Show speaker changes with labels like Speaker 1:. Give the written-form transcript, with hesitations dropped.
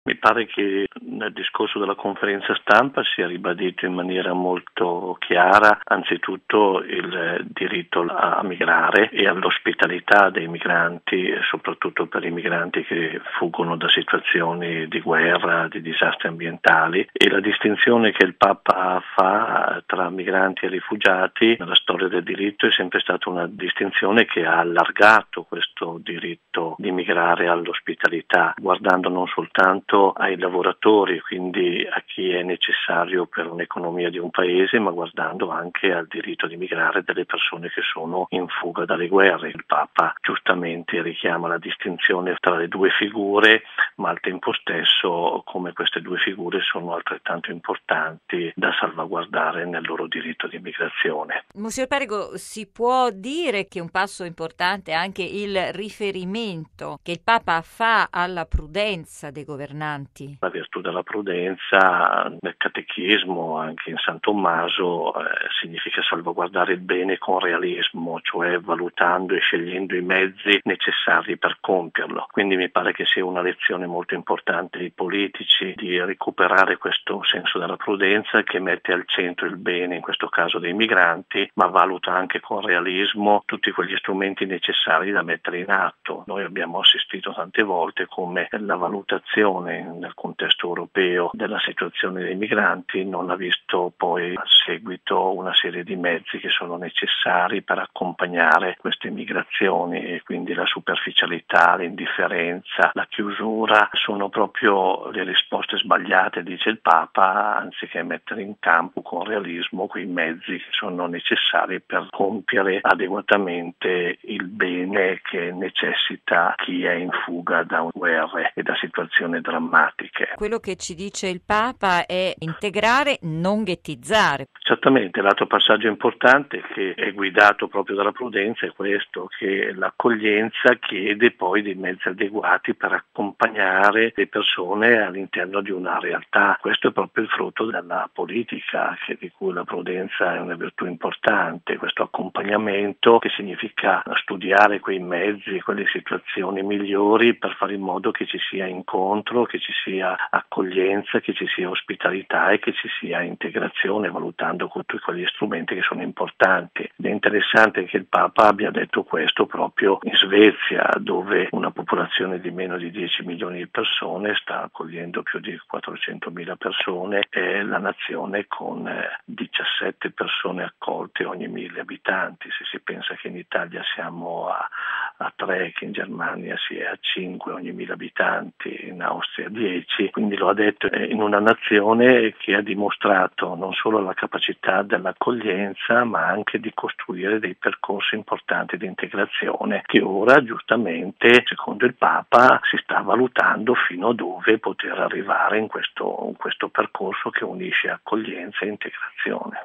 Speaker 1: Mi pare che nel discorso della conferenza stampa sia ribadito in maniera molto chiara anzitutto il diritto a migrare e all'ospitalità dei migranti, soprattutto per i migranti che fuggono da situazioni di guerra, di disastri ambientali, e la distinzione che il Papa fa tra migranti e rifugiati nella storia del diritto è sempre stata una distinzione che ha allargato questo diritto di migrare all'ospitalità, guardando non soltanto ai lavoratori, quindi a chi è necessario per un'economia di un paese, ma guardando anche al diritto di migrare delle persone che sono in fuga dalle guerre. Il Papa giustamente richiama la distinzione tra le due figure, ma al tempo stesso come queste due figure sono altrettanto importanti da salvaguardare nel loro diritto di migrazione.
Speaker 2: Monsieur Perego, si può dire che un passo importante è anche il riferimento che il Papa fa alla prudenza dei governanti?
Speaker 1: La virtù della prudenza nel catechismo, anche in San Tommaso, significa salvaguardare il bene con realismo, cioè valutando e scegliendo i mezzi necessari per compierlo. Quindi mi pare che sia una lezione molto importante ai politici di recuperare questo senso della prudenza che mette al centro il bene, in questo caso dei migranti, ma valuta anche con realismo tutti quegli strumenti necessari da mettere in atto. Noi abbiamo assistito tante volte come la valutazione nel contesto europeo della situazione dei migranti non ha visto poi a seguito una serie di mezzi che sono necessari per accompagnare queste migrazioni, e quindi la superficialità, l'indifferenza, la chiusura sono proprio le risposte sbagliate, dice il Papa, anziché mettere in campo con realismo quei mezzi che sono necessari per compiere adeguatamente il bene che necessita chi è in fuga da guerre e da situazioni drammatiche.
Speaker 2: Quello che ci dice il Papa è integrare, non ghettizzare.
Speaker 1: Certamente, l'altro passaggio importante che è guidato proprio dalla prudenza è questo, che l'accoglienza chiede poi dei mezzi adeguati per accompagnare le persone all'interno di una realtà. Questo è proprio il frutto della politica, di cui la prudenza è una virtù importante, questo accompagnamento che significa studiare quei mezzi, quelle situazioni migliori per fare in modo che ci sia incontro, che ci sia accoglienza, che ci sia ospitalità e che ci sia integrazione, valutando tutti quegli strumenti che sono importanti. Ed è interessante che il Papa abbia detto questo proprio in Svezia, dove una popolazione di meno di 10 milioni di persone sta accogliendo più di 400.000 persone, è la nazione con 17 persone accolte ogni 1.000 abitanti. Se si pensa che in Italia siamo a 3, che in Germania si è a 5 ogni 1.000 abitanti, in Austria 10, quindi lo ha detto in una nazione che ha dimostrato non solo la capacità dell'accoglienza, ma anche di costruire dei percorsi importanti di integrazione che ora giustamente, secondo il Papa, si sta valutando fino a dove poter arrivare in questo percorso che unisce accoglienza e integrazione.